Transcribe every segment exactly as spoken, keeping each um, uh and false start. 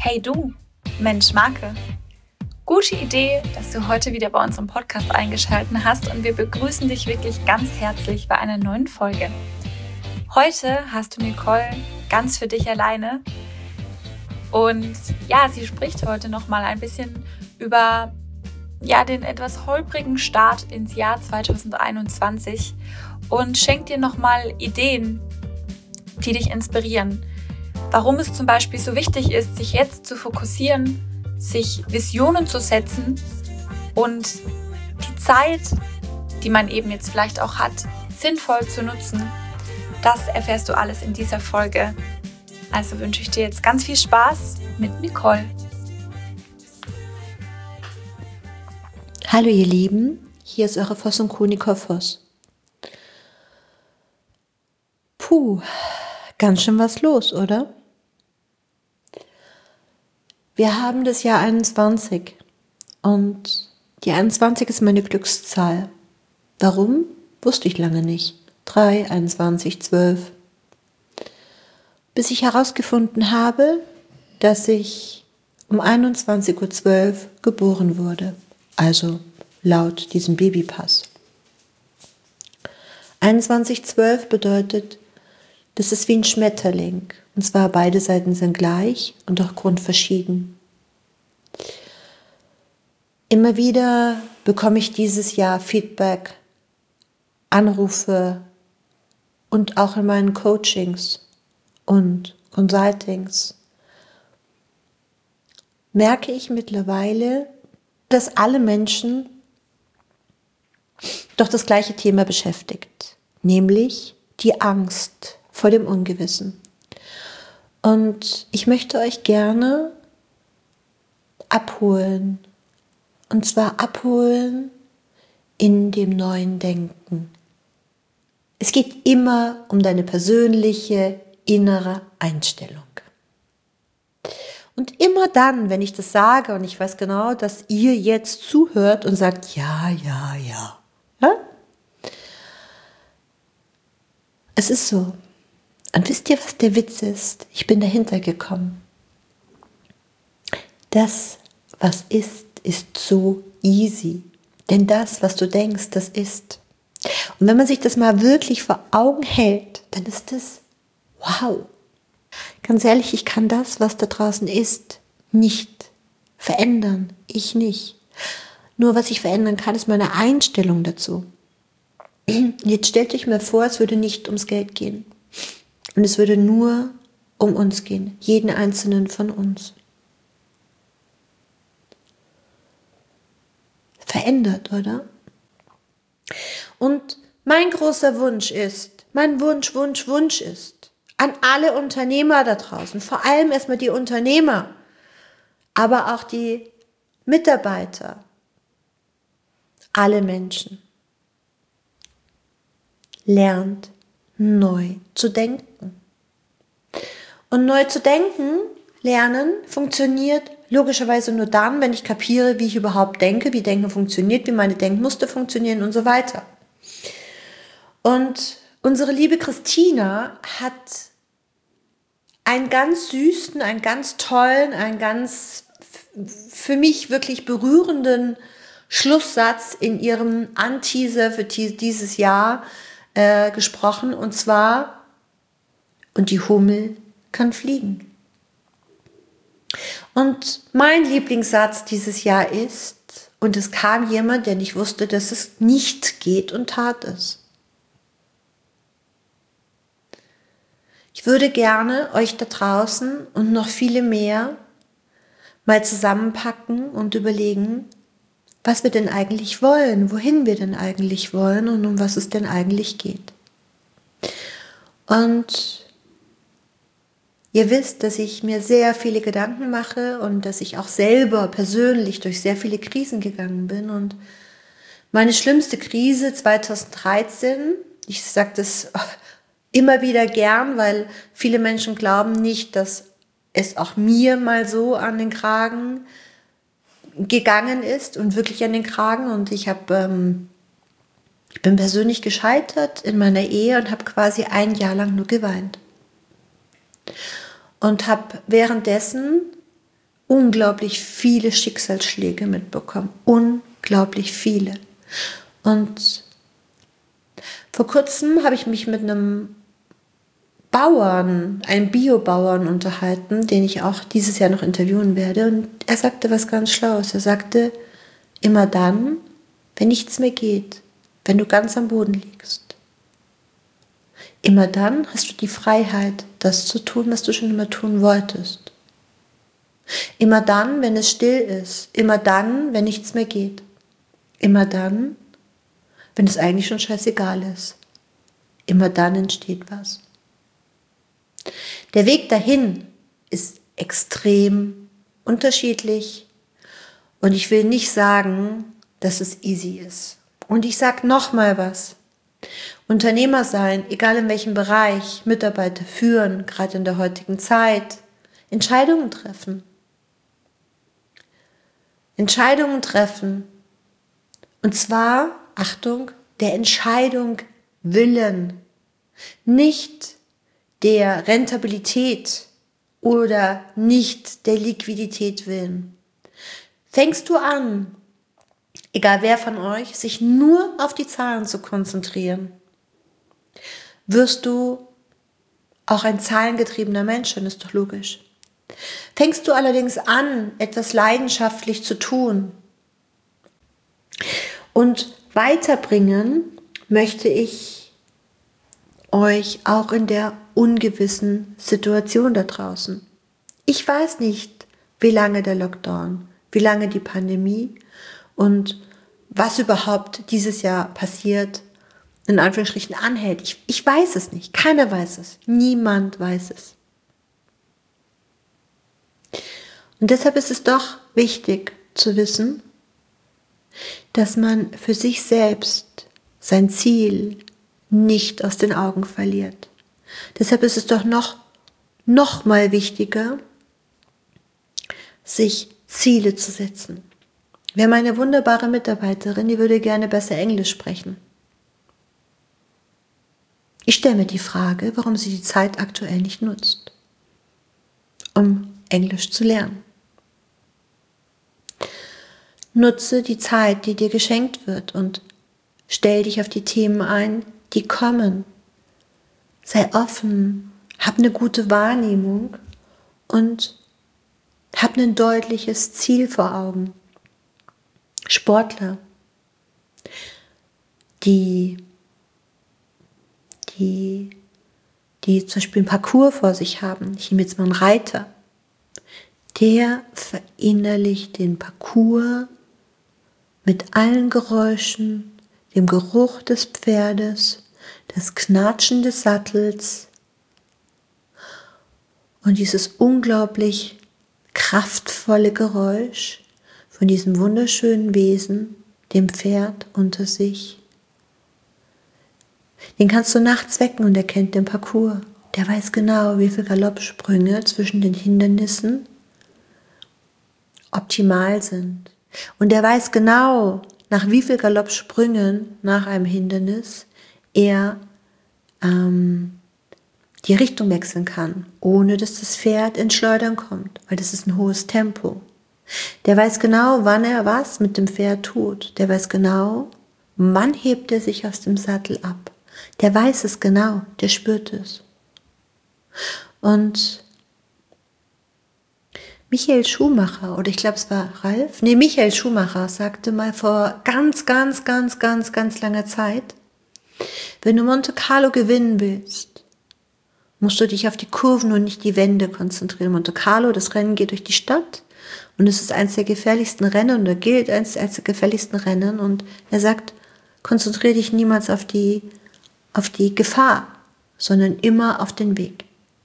Hey du, Mensch Marke. Gute Idee, dass du heute wieder bei uns im Podcast eingeschaltet hast und wir begrüßen dich wirklich ganz herzlich bei einer neuen Folge. Heute hast du Nicole ganz für dich alleine und ja, sie spricht heute nochmal ein bisschen über ja, den etwas holprigen Start ins Jahr zwanzig einundzwanzig und schenkt dir nochmal Ideen, die dich inspirieren. Warum es zum Beispiel so wichtig ist, sich jetzt zu fokussieren, sich Visionen zu setzen und die Zeit, die man eben jetzt vielleicht auch hat, sinnvoll zu nutzen. Das erfährst du alles in dieser Folge. Also wünsche ich dir jetzt ganz viel Spaß mit Nicole. Hallo ihr Lieben, hier ist eure Voss und Co. Nicole Voss. Puh, ganz schön was los, oder? Wir haben das Jahr einundzwanzig und die einundzwanzig ist meine Glückszahl. Warum? Wusste ich lange nicht. drei, einundzwanzig, zwölf. Bis ich herausgefunden habe, dass ich um einundzwanzig Uhr zwölf geboren wurde. Also laut diesem Babypass. einundzwanzig zwölf bedeutet, das ist wie ein Schmetterling. Und zwar beide Seiten sind gleich und auch grundverschieden. Immer wieder bekomme ich dieses Jahr Feedback, Anrufe und auch in meinen Coachings und Consultings merke ich mittlerweile, dass alle Menschen doch das gleiche Thema beschäftigt, nämlich die Angst vor dem Ungewissen. Und ich möchte euch gerne abholen, und zwar abholen in dem neuen Denken. Es geht immer um deine persönliche, innere Einstellung. Und immer dann, wenn ich das sage, und ich weiß genau, dass ihr jetzt zuhört und sagt, ja, ja, ja. ja? Es ist so. Und wisst ihr, was der Witz ist? Ich bin dahinter gekommen. Das, was ist, ist so easy. Denn das, was du denkst, das ist. Und wenn man sich das mal wirklich vor Augen hält, dann ist das wow. Ganz ehrlich, ich kann das, was da draußen ist, nicht verändern. Ich nicht. Nur was ich verändern kann, ist meine Einstellung dazu. Jetzt stellt euch mal vor, es würde nicht ums Geld gehen. Und es würde nur um uns gehen. Jeden einzelnen von uns. Verändert, oder? Und mein großer Wunsch ist, mein Wunsch, Wunsch, Wunsch ist, an alle Unternehmer da draußen, vor allem erstmal die Unternehmer, aber auch die Mitarbeiter, alle Menschen, lernt neu zu denken. Und neu zu denken, lernen, funktioniert logischerweise nur dann, wenn ich kapiere, wie ich überhaupt denke, wie Denken funktioniert, wie meine Denkmuster funktionieren und so weiter. Und unsere liebe Christina hat einen ganz süßen, einen ganz tollen, einen ganz für mich wirklich berührenden Schlusssatz in ihrem Anteaser für dieses Jahr äh, gesprochen, und zwar, und die Hummel kann fliegen. Und mein Lieblingssatz dieses Jahr ist, und es kam jemand, der nicht wusste, dass es nicht geht, und tat es. Ich würde gerne euch da draußen und noch viele mehr mal zusammenpacken und überlegen, was wir denn eigentlich wollen, wohin wir denn eigentlich wollen und um was es denn eigentlich geht. Und ihr wisst, dass ich mir sehr viele Gedanken mache und dass ich auch selber persönlich durch sehr viele Krisen gegangen bin. Und meine schlimmste Krise zwanzig dreizehn, ich sage das immer wieder gern, weil viele Menschen glauben nicht, dass es auch mir mal so an den Kragen gegangen ist und wirklich an den Kragen. Und ich habe, ähm, ich bin persönlich gescheitert in meiner Ehe und habe quasi ein Jahr lang nur geweint. Und habe währenddessen unglaublich viele Schicksalsschläge mitbekommen. Unglaublich viele. Und vor kurzem habe ich mich mit einem Bauern, einem Biobauern unterhalten, den ich auch dieses Jahr noch interviewen werde. Und er sagte was ganz Schlaues. Er sagte, immer dann, wenn nichts mehr geht, wenn du ganz am Boden liegst. Immer dann hast du die Freiheit, das zu tun, was du schon immer tun wolltest. Immer dann, wenn es still ist. Immer dann, wenn nichts mehr geht. Immer dann, wenn es eigentlich schon scheißegal ist. Immer dann entsteht was. Der Weg dahin ist extrem unterschiedlich und ich will nicht sagen, dass es easy ist. Und ich sage nochmal was. Unternehmer sein, egal in welchem Bereich, Mitarbeiter führen, gerade in der heutigen Zeit, Entscheidungen treffen. Entscheidungen treffen. Und zwar, Achtung, der Entscheidung willen. Nicht der Rentabilität oder nicht der Liquidität willen. Fängst du an, egal wer von euch, sich nur auf die Zahlen zu konzentrieren, wirst du auch ein zahlengetriebener Mensch sein, ist doch logisch. Fängst du allerdings an, etwas leidenschaftlich zu tun und weiterbringen, möchte ich euch auch in der ungewissen Situation da draußen. Ich weiß nicht, wie lange der Lockdown, wie lange die Pandemie und was überhaupt dieses Jahr passiert, in Anführungsstrichen anhält. Ich, ich weiß es nicht. Keiner weiß es. Niemand weiß es. Und deshalb ist es doch wichtig zu wissen, dass man für sich selbst sein Ziel nicht aus den Augen verliert. Deshalb ist es doch noch, noch mal wichtiger, sich Ziele zu setzen. Wir haben eine wunderbare Mitarbeiterin, die würde gerne besser Englisch sprechen. Ich stelle mir die Frage, warum sie die Zeit aktuell nicht nutzt, um Englisch zu lernen. Nutze die Zeit, die dir geschenkt wird und stell dich auf die Themen ein, die kommen. Sei offen, hab eine gute Wahrnehmung und hab ein deutliches Ziel vor Augen. Sportler, die, die, die zum Beispiel ein Parcours vor sich haben, ich nehme jetzt mal einen Reiter, der verinnerlicht den Parcours mit allen Geräuschen, dem Geruch des Pferdes, das Knatschen des Sattels und dieses unglaublich kraftvolle Geräusch von diesem wunderschönen Wesen, dem Pferd unter sich. Den kannst du nachts wecken und er kennt den Parcours. Der weiß genau, wie viele Galoppsprünge zwischen den Hindernissen optimal sind. Und er weiß genau, nach wie viel Galoppsprüngen nach einem Hindernis er ähm, die Richtung wechseln kann, ohne dass das Pferd ins Schleudern kommt, weil das ist ein hohes Tempo. Der weiß genau, wann er was mit dem Pferd tut. Der weiß genau, wann hebt er sich aus dem Sattel ab. Der weiß es genau, der spürt es. Und Michael Schumacher, oder ich glaube es war Ralf, nee, Michael Schumacher sagte mal vor ganz, ganz, ganz, ganz, ganz langer Zeit, wenn du Monte Carlo gewinnen willst, musst du dich auf die Kurven und nicht die Wände konzentrieren. Monte Carlo, das Rennen geht durch die Stadt und es ist eines der gefährlichsten Rennen oder gilt als eines der gefährlichsten Rennen und er sagt, konzentriere dich niemals auf die, auf die Gefahr, sondern immer auf den Weg.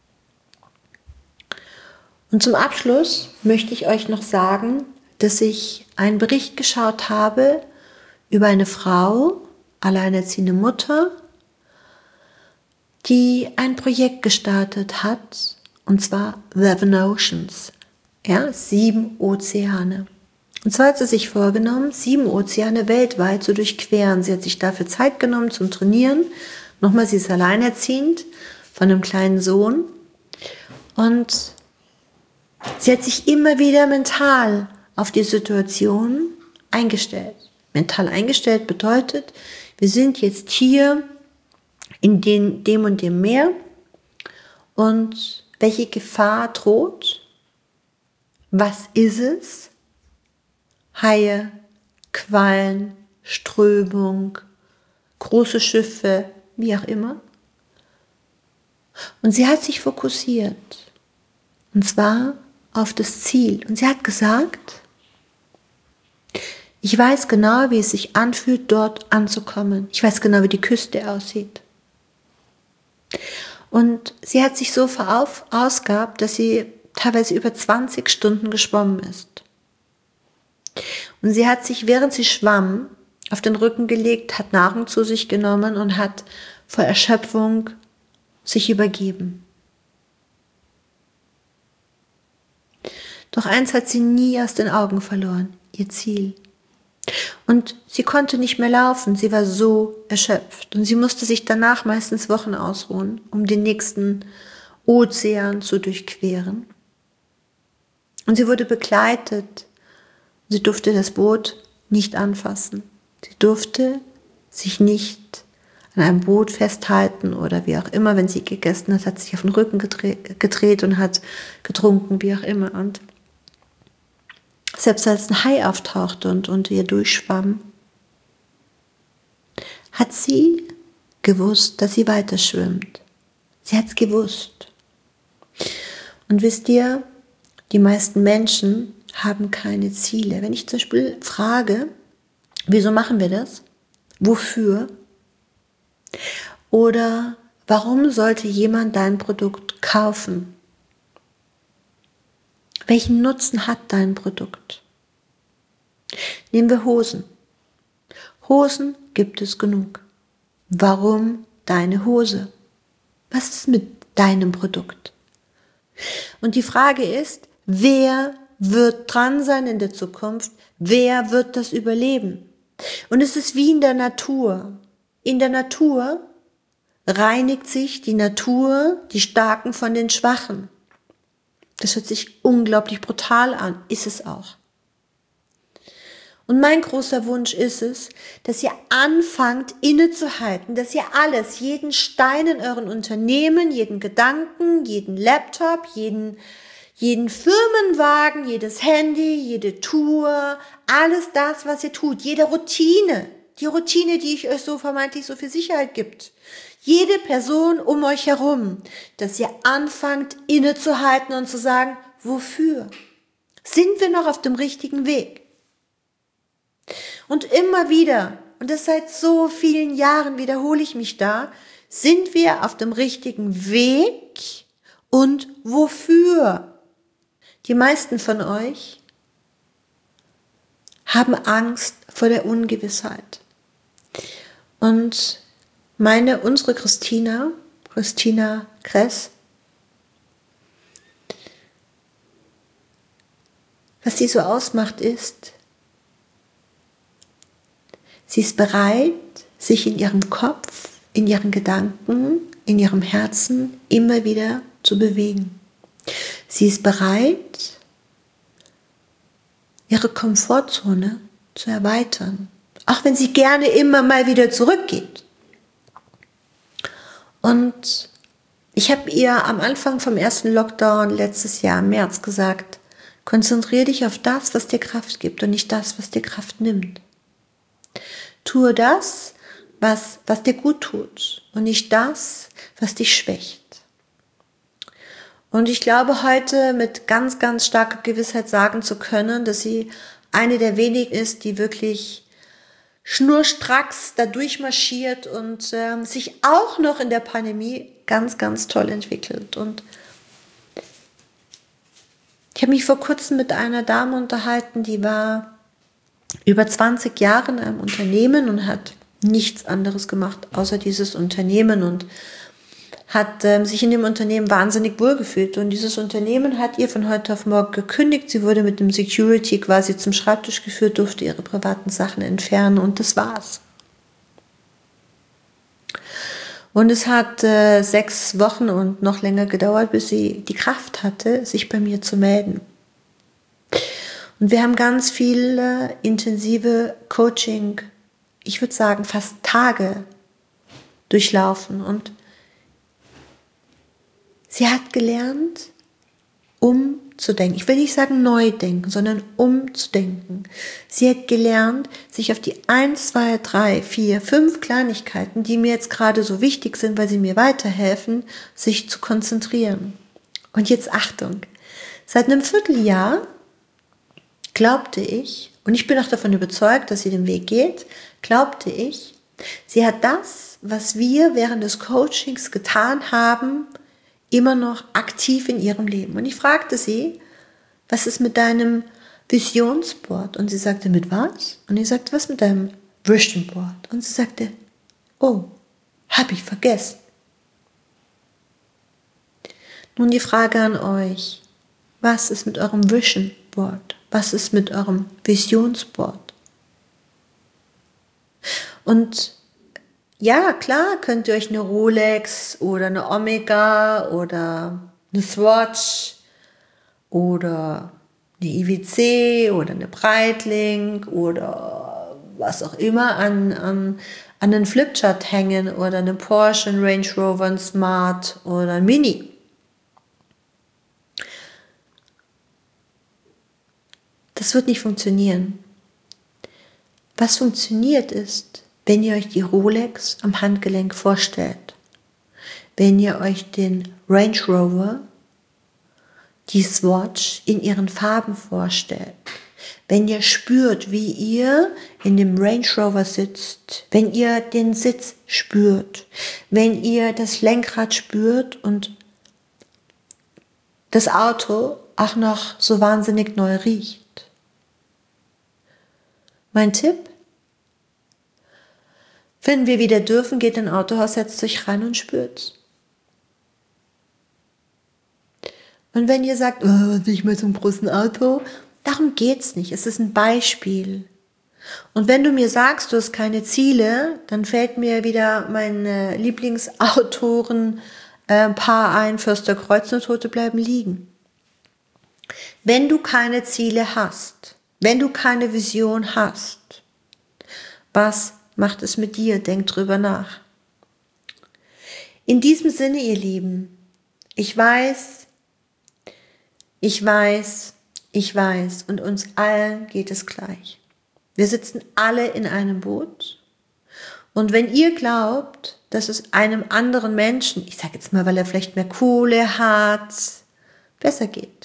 Und zum Abschluss möchte ich euch noch sagen, dass ich einen Bericht geschaut habe über eine Frau, alleinerziehende Mutter, die ein Projekt gestartet hat, und zwar Seven Oceans, ja, sieben Ozeane. Und zwar hat sie sich vorgenommen, sieben Ozeane weltweit zu durchqueren. Sie hat sich dafür Zeit genommen zum Trainieren. Nochmal, sie ist alleinerziehend von einem kleinen Sohn. Und Sie hat sich immer wieder mental auf die Situation eingestellt. Mental eingestellt bedeutet, wir sind jetzt hier in den, dem und dem Meer und welche Gefahr droht? Was ist es? Haie, Quallen, Strömung, große Schiffe, wie auch immer. Und sie hat sich fokussiert. Und zwar auf das Ziel. Und sie hat gesagt, ich weiß genau, wie es sich anfühlt, dort anzukommen. Ich weiß genau, wie die Küste aussieht. Und sie hat sich so verausgabt, dass sie teilweise über zwanzig Stunden geschwommen ist. Und sie hat sich, während sie schwamm, auf den Rücken gelegt, hat Nahrung zu sich genommen und hat vor Erschöpfung sich übergeben. Doch eins hat sie nie aus den Augen verloren, ihr Ziel. Und sie konnte nicht mehr laufen, sie war so erschöpft. Und sie musste sich danach meistens Wochen ausruhen, um den nächsten Ozean zu durchqueren. Und sie wurde begleitet. Sie durfte das Boot nicht anfassen. Sie durfte sich nicht an einem Boot festhalten oder wie auch immer. Wenn sie gegessen hat, hat sie sich auf den Rücken gedreht und hat getrunken, wie auch immer. Und selbst als ein Hai auftauchte und unter ihr durchschwamm, hat sie gewusst, dass sie weiter schwimmt. Sie hat es gewusst. Und wisst ihr, die meisten Menschen haben keine Ziele. Wenn ich zum Beispiel frage, wieso machen wir das? Wofür? Oder warum sollte jemand dein Produkt kaufen? Welchen Nutzen hat dein Produkt? Nehmen wir Hosen. Hosen gibt es genug. Warum deine Hose? Was ist mit deinem Produkt? Und die Frage ist, wer wird dran sein in der Zukunft? Wer wird das überleben? Und es ist wie in der Natur. In der Natur reinigt sich die Natur die Starken von den Schwachen. Das hört sich unglaublich brutal an, ist es auch. Und mein großer Wunsch ist es, dass ihr anfangt innezuhalten, dass ihr alles, jeden Stein in euren Unternehmen, jeden Gedanken, jeden Laptop, jeden, jeden Firmenwagen, jedes Handy, jede Tour, alles das, was ihr tut, jede Routine, die Routine, die ich euch so vermeintlich so viel Sicherheit gibt, jede Person um euch herum, dass ihr anfangt innezuhalten und zu sagen, wofür? Sind wir noch auf dem richtigen Weg? Und immer wieder, und das seit so vielen Jahren wiederhole ich mich da, sind wir auf dem richtigen Weg und wofür? Die meisten von euch haben Angst vor der Ungewissheit. Und meine, unsere Christina, Christina Kress, was sie so ausmacht ist, sie ist bereit, sich in ihrem Kopf, in ihren Gedanken, in ihrem Herzen immer wieder zu bewegen. Sie ist bereit, ihre Komfortzone zu erweitern, auch wenn sie gerne immer mal wieder zurückgeht. Und ich habe ihr am Anfang vom ersten Lockdown letztes Jahr im März gesagt, konzentriere dich auf das, was dir Kraft gibt und nicht das, was dir Kraft nimmt. Tue das, was, was dir gut tut und nicht das, was dich schwächt. Und ich glaube heute mit ganz, ganz starker Gewissheit sagen zu können, dass sie eine der wenigen ist, die wirklich schnurstracks da durchmarschiert und ähm, sich auch noch in der Pandemie ganz, ganz toll entwickelt. Und ich habe mich vor kurzem mit einer Dame unterhalten, die war über zwanzig Jahre in einem Unternehmen und hat nichts anderes gemacht, außer dieses Unternehmen und hat ähm, sich in dem Unternehmen wahnsinnig wohlgefühlt. Und dieses Unternehmen hat ihr von heute auf morgen gekündigt. Sie wurde mit dem Security quasi zum Schreibtisch geführt, durfte ihre privaten Sachen entfernen und das war's. Und es hat äh, sechs Wochen und noch länger gedauert, bis sie die Kraft hatte, sich bei mir zu melden. Und wir haben ganz viele intensive Coaching, ich würde sagen fast Tage durchlaufen. Und sie hat gelernt, umzudenken. Ich will nicht sagen neu denken, sondern umzudenken. Sie hat gelernt, sich auf die eins, zwei, drei, vier, fünf Kleinigkeiten, die mir jetzt gerade so wichtig sind, weil sie mir weiterhelfen, sich zu konzentrieren. Und jetzt Achtung, seit einem Vierteljahr glaubte ich, und ich bin auch davon überzeugt, dass sie den Weg geht, glaubte ich, sie hat das, was wir während des Coachings getan haben, immer noch aktiv in ihrem Leben. Und ich fragte sie, was ist mit deinem Visionsboard? Und sie sagte, mit was? Und ich sagte, was mit deinem Vision Board? Und sie sagte, oh, habe ich vergessen. Nun die Frage an euch, was ist mit eurem Vision Board? Was ist mit eurem Visionsboard? Und ja, klar, könnt ihr euch eine Rolex oder eine Omega oder eine Swatch oder eine I W C oder eine Breitling oder was auch immer an, an, an einen Flipchart hängen oder eine Porsche, ein Range Rover, ein Smart oder ein Mini. Das wird nicht funktionieren. Was funktioniert ist, wenn ihr euch die Rolex am Handgelenk vorstellt, wenn ihr euch den Range Rover, die Swatch in ihren Farben vorstellt, wenn ihr spürt, wie ihr in dem Range Rover sitzt, wenn ihr den Sitz spürt, wenn ihr das Lenkrad spürt und das Auto auch noch so wahnsinnig neu riecht. Mein Tipp: Wenn wir wieder dürfen, geht in ein Autohaus, setzt euch rein und spürt's. Und wenn ihr sagt, oh, was will ich mit so einem großen Auto? Darum geht's nicht. Es ist ein Beispiel. Und wenn du mir sagst, du hast keine Ziele, dann fällt mir wieder mein äh, Lieblingsautoren äh, Paar ein, Förster Kreuz und Tote bleiben liegen. Wenn du keine Ziele hast, wenn du keine Vision hast, was macht es mit dir? Denk drüber nach. In diesem Sinne, ihr Lieben, ich weiß, ich weiß, ich weiß, und uns allen geht es gleich. Wir sitzen alle in einem Boot. Und wenn ihr glaubt, dass es einem anderen Menschen, ich sage jetzt mal, weil er vielleicht mehr Kohle hat, besser geht,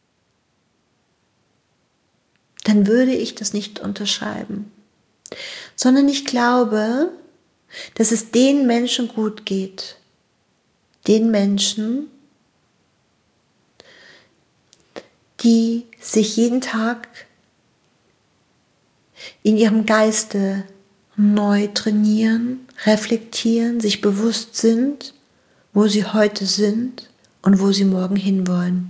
dann würde ich das nicht unterschreiben. Sondern ich glaube, dass es den Menschen gut geht, den Menschen, die sich jeden Tag in ihrem Geiste neu trainieren, reflektieren, sich bewusst sind, wo sie heute sind und wo sie morgen hinwollen.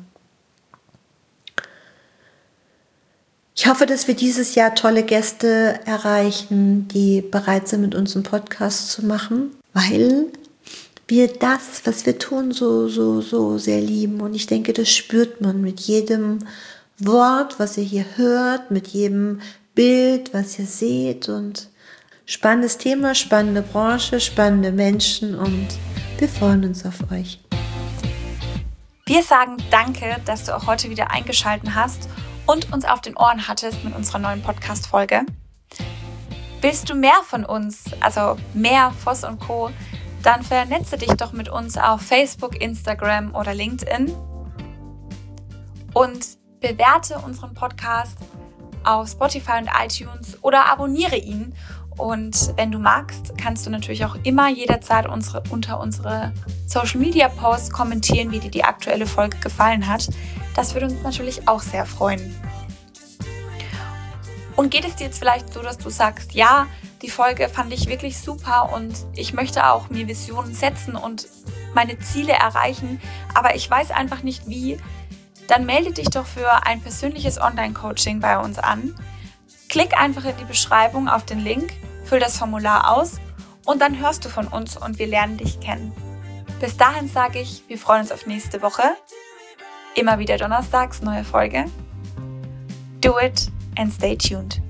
Ich hoffe, dass wir dieses Jahr tolle Gäste erreichen, die bereit sind, mit uns einen Podcast zu machen, weil wir das, was wir tun, so, so, so sehr lieben. Und ich denke, das spürt man mit jedem Wort, was ihr hier hört, mit jedem Bild, was ihr seht. Und spannendes Thema, spannende Branche, spannende Menschen, und wir freuen uns auf euch. Wir sagen danke, dass du auch heute wieder eingeschaltet hast und uns auf den Ohren hattest mit unserer neuen Podcast-Folge. Willst du mehr von uns, also mehr Voss und Co., dann vernetze dich doch mit uns auf Facebook, Instagram oder LinkedIn und bewerte unseren Podcast auf Spotify und iTunes oder abonniere ihn. Und wenn du magst, kannst du natürlich auch immer jederzeit unsere, unter unsere Social-Media-Posts kommentieren, wie dir die aktuelle Folge gefallen hat. Das würde uns natürlich auch sehr freuen. Und geht es dir jetzt vielleicht so, dass du sagst, ja, die Folge fand ich wirklich super und ich möchte auch mir Visionen setzen und meine Ziele erreichen, aber ich weiß einfach nicht wie, dann melde dich doch für ein persönliches Online-Coaching bei uns an. Klick einfach in die Beschreibung auf den Link, füll das Formular aus und dann hörst du von uns und wir lernen dich kennen. Bis dahin sage ich, wir freuen uns auf nächste Woche. Immer wieder donnerstags, neue Folge. Do it and stay tuned.